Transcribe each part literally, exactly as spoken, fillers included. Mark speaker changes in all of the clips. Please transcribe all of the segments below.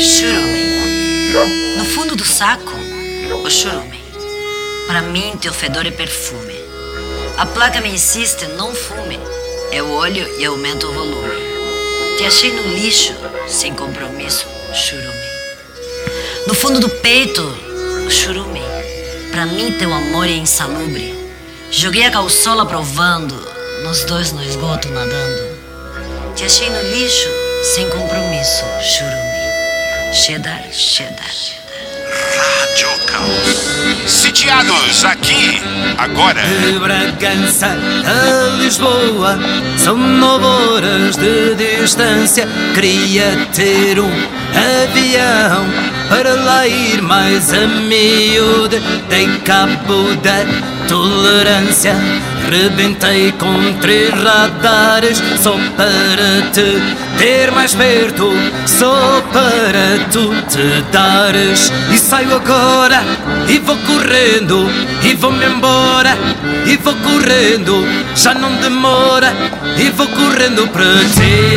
Speaker 1: Churume. No fundo do saco, o churume. Pra mim, teu fedor é perfume. A placa me insiste, não fume. Eu olho e aumento o volume. Te achei no lixo, sem compromisso, churume. No fundo do peito, churume. Pra mim, teu amor é insalubre. Joguei a calçola provando, nós dois no esgoto nadando. Te achei no lixo, sem compromisso, churume. Cheddar, cheddar.
Speaker 2: Rádio Caos. Sitiados aqui, agora.
Speaker 3: De Bragança a Lisboa são nove horas de distância. Queria ter um avião para lá ir mais a miúde. Dei cabo da tolerância. Rebentei com três radares só para te ter mais perto, só para tu te dares. E saio agora e vou correndo e vou-me embora e vou correndo, já não demora e vou correndo para ti.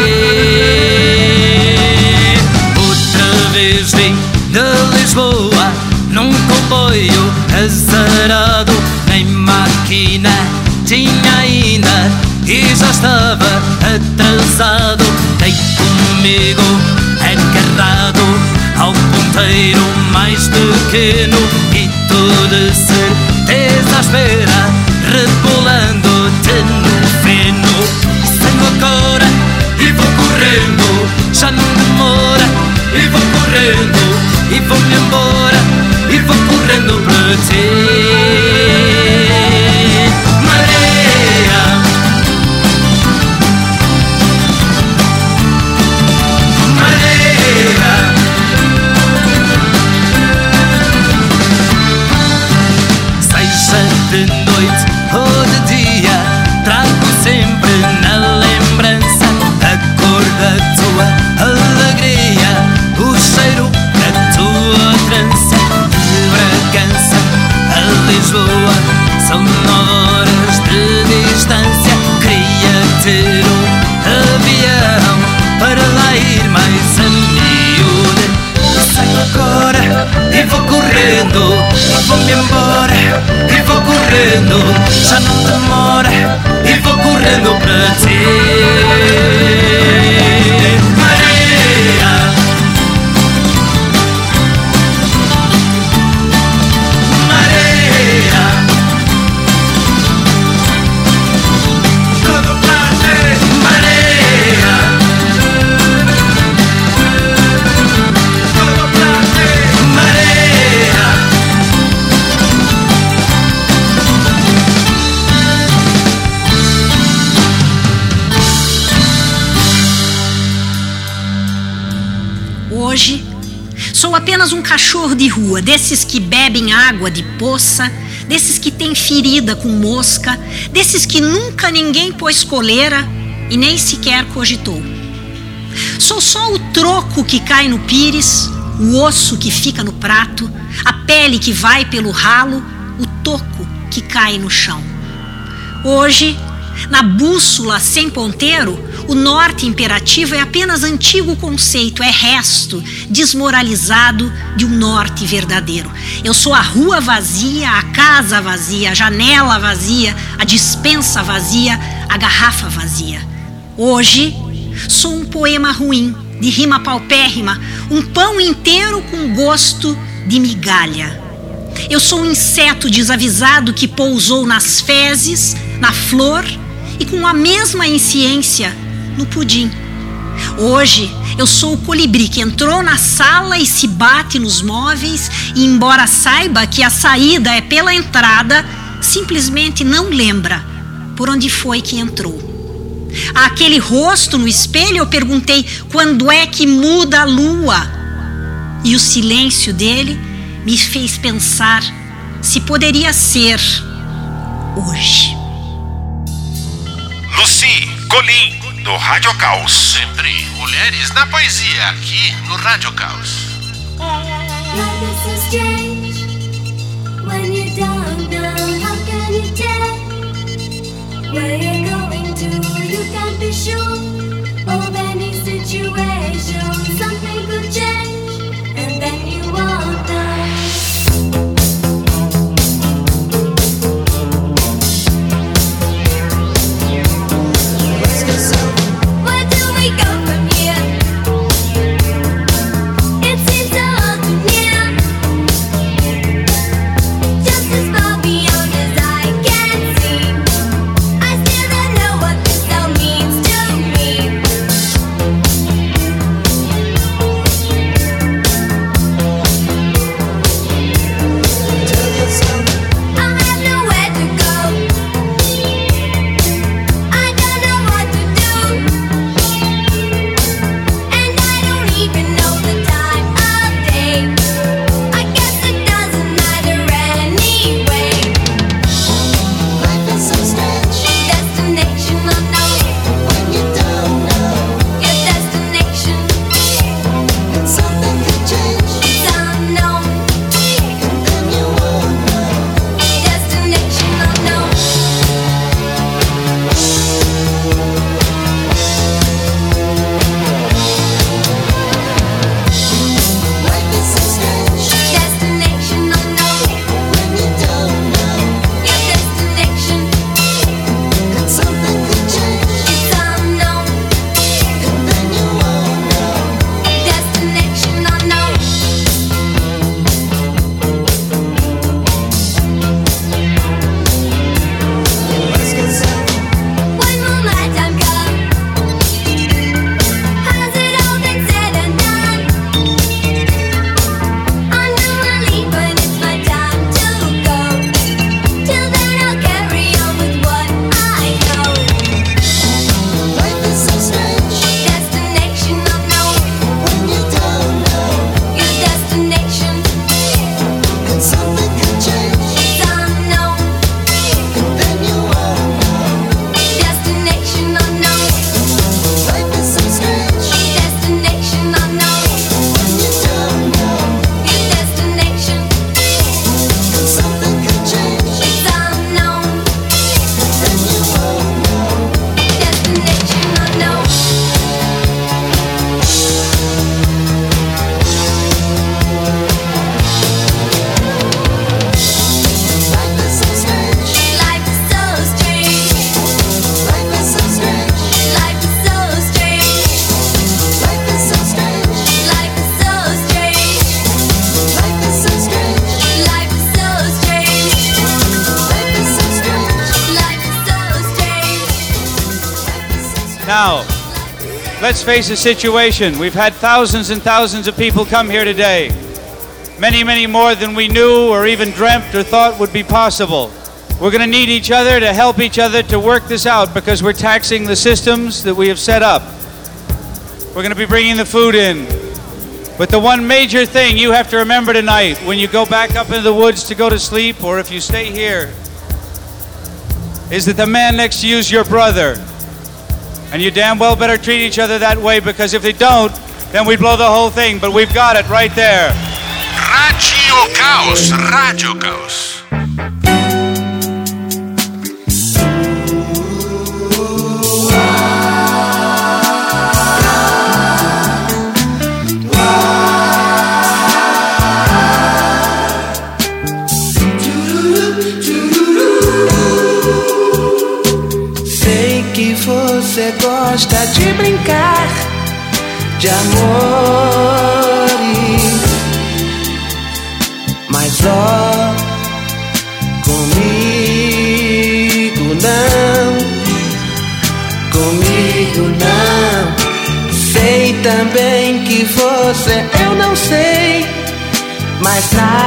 Speaker 3: Outra vez vim de Lisboa num comboio azarado, nem máquina tinha ainda e já estava atrasado. Dei comigo agarrado ao ponteiro mais pequeno e tu de certeza à espera, rebolando-te no feno. Saio agora e vou correndo, já não demora e vou correndo e vou-me embora e vou correndo para ti. De noite ou de dia, trago sempre na lembrança a cor da tua alegria, o cheiro da tua trança. De Bragança a Lisboa são nove horas de distância. Queria ter um avião para lá ir mais a miúde. Saio agora e vou correndo e vou-me embora e vou correndo, já não demora e vou correndo para ti. Maria, Maria, tudo para ti. Maria, tudo para ti. Maria.
Speaker 4: Hoje, sou apenas um cachorro de rua, desses que bebem água de poça, desses que têm ferida com mosca, desses que nunca ninguém pôs coleira e nem sequer cogitou. Sou só o troco que cai no pires, o osso que fica no prato, a pele que vai pelo ralo, o toco que cai no chão. Hoje, na bússola sem ponteiro, o norte imperativo é apenas antigo conceito, é resto desmoralizado de um norte verdadeiro. Eu sou a rua vazia, a casa vazia, a janela vazia, a despensa vazia, a garrafa vazia. Hoje, sou um poema ruim, de rima paupérrima, um pão inteiro com gosto de migalha. Eu sou um inseto desavisado que pousou nas fezes, na flor e com a mesma insciência no pudim. Hoje eu sou o colibri que entrou na sala e se bate nos móveis e, embora saiba que a saída é pela entrada, simplesmente não lembra por onde foi que entrou. Àquele rosto no espelho eu perguntei quando é que muda a lua, e o silêncio dele me fez pensar se poderia ser hoje.
Speaker 2: Lucy Colim, do Rádio Caos.
Speaker 5: Sempre mulheres na poesia, aqui no Rádio Caos.
Speaker 6: Life is so strange when you don't know how can you tell where you're going to. You can't be sure of any situation. Something could change
Speaker 7: Now, let's face the situation. We've had thousands and thousands of people come here today. Many, many more than we knew or even dreamt or thought would be possible. We're going to need each other to help each other to work this out because we're taxing the systems that we have set up. We're going to be bringing the food in. But the one major thing you have to remember tonight when you go back up into the woods to go to sleep or if you stay here is that the man next to you is your brother. And you damn well better treat each other that way because if they don't, then we blow the whole thing. But we've got it right there.
Speaker 2: Radio Caos, Radio Caos.
Speaker 3: Sei que você gosta de brincar de amores, mas ó, comigo não, comigo não. Sei também que você, eu não sei mais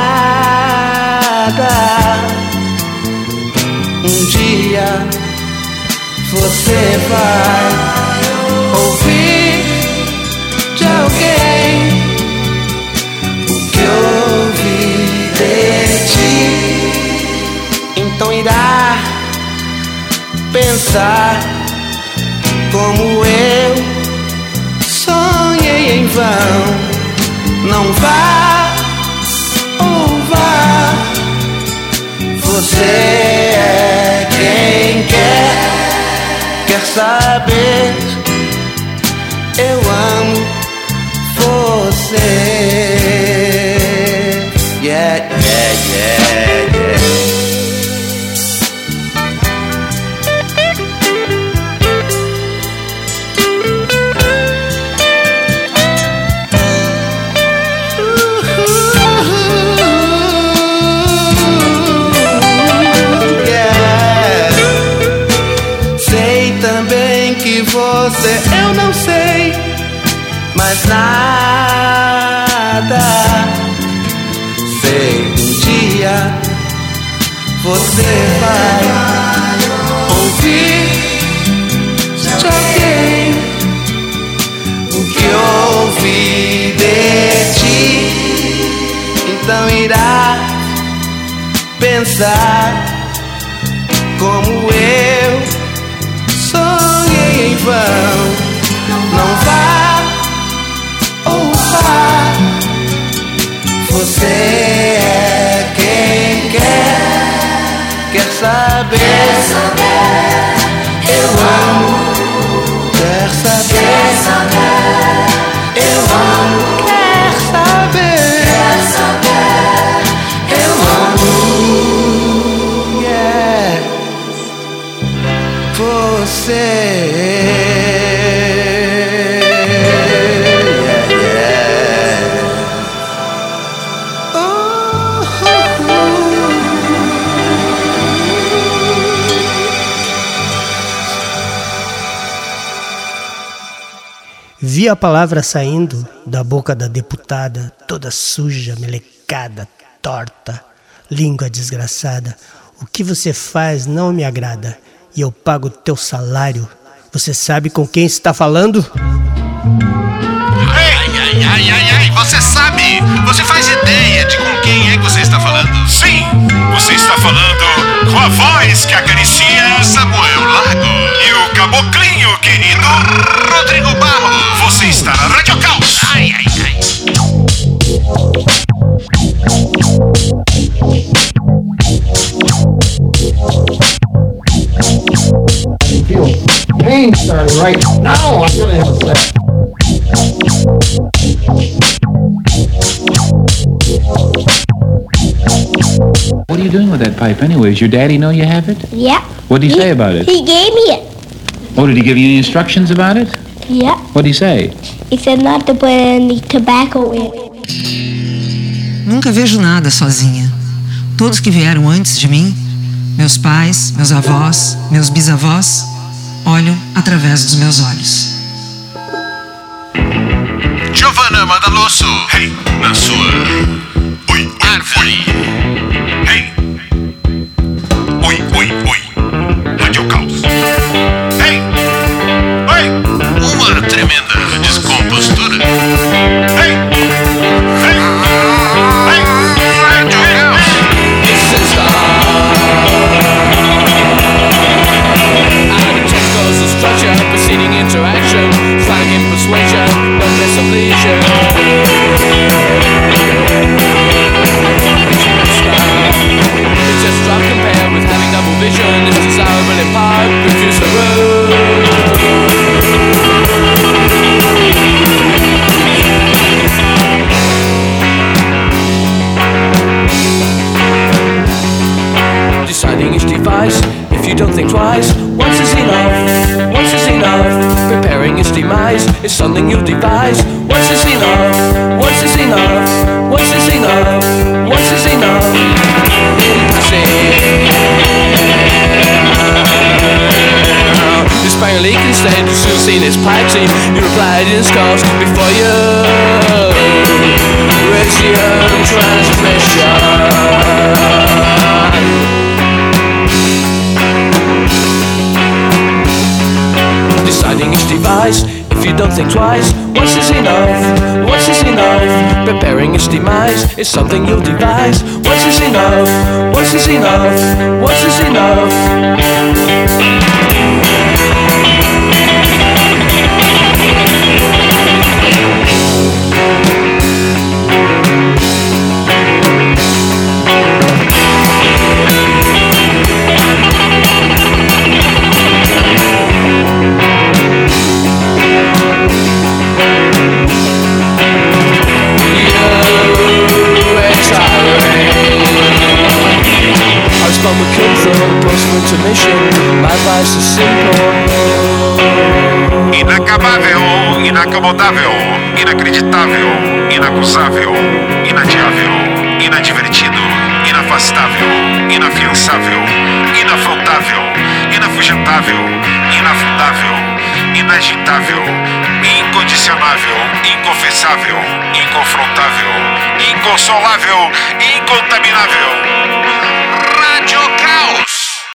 Speaker 3: nada. Um dia você vai ouvir de alguém o que ouvi de ti. Então irá pensar como eu sonhei em vão. Não vá ou vá, você é quem quer. Quer saber? Eu amo você. Yeah, yeah, yeah, yeah. Você, eu não sei mais nada. Sei que um dia você vai ouvir de alguém o que ouvi de ti. Então irá pensar como eu sonhei em vão. Não vá ou vá, você é quem quer. Quer saber? Eu amo. Quer saber? Eu amo. Quer saber? Eu amo. Yeah. Você.
Speaker 8: Vi a palavra saindo da boca da deputada, toda suja, melecada, torta, língua desgraçada. O que você faz não me agrada, e eu pago teu salário. Você sabe com quem está falando?
Speaker 5: Ai, ai, ai, ai, ai, você sabe? Você faz ideia de com quem é que você está falando?
Speaker 2: Sim, você está falando com a voz que acaricia
Speaker 5: Samuel Lago
Speaker 2: e o caboclinho querido
Speaker 5: Rodrigo Barros.
Speaker 2: Você está na Radio Caos.
Speaker 5: Ai, ai, ai.
Speaker 9: Feel pain starting right now. I'm gonna have a sec.
Speaker 10: What are you doing with that pipe anyways? Your daddy know you have it?
Speaker 6: Yeah.
Speaker 10: What did he, he say about it?
Speaker 6: He gave me it.
Speaker 10: Oh, did he give you any instructions about it?
Speaker 6: Yeah.
Speaker 10: What did he say?
Speaker 6: He said not to put any tobacco in it.
Speaker 11: Nunca vejo nada sozinha. Todos que vieram antes de mim, meus pais, meus avós, meus bisavós, olham através dos meus olhos.
Speaker 5: Giovanna Madalosso, hey, na sua oi, árvore. Hey, oi, oi, oi, Radio Caos. Hey, oi, uma tremenda descompostura. Hey, hey, hey, Radio Caos. This is the out of text goes the structure, preceding interaction, flanking persuasion, no less of leisure. It's just drop compared with having double vision. It's desirable in part, refuse the road. Deciding each device, if you don't think twice, once is enough, once is enough. Preparing its demise is something you devise. Once is enough, once is enough, once is enough, once is enough. Despairing leak instead, you soon seen its pipe team. You replied in scars before you raise your transmission. Deciding each device, if you don't think twice, once is enough, once is enough. Preparing its demise is something you'll devise. Once is enough, once is enough, once is enough.
Speaker 2: Inacabável, inacomodável, inacreditável, inacusável, inadiável, inadvertido, inafastável, inafiançável, inafrontável, inafugentável, inafundável, inagitável, incondicionável, inconfessável, inconfrontável, inconsolável, incontaminável. Rádio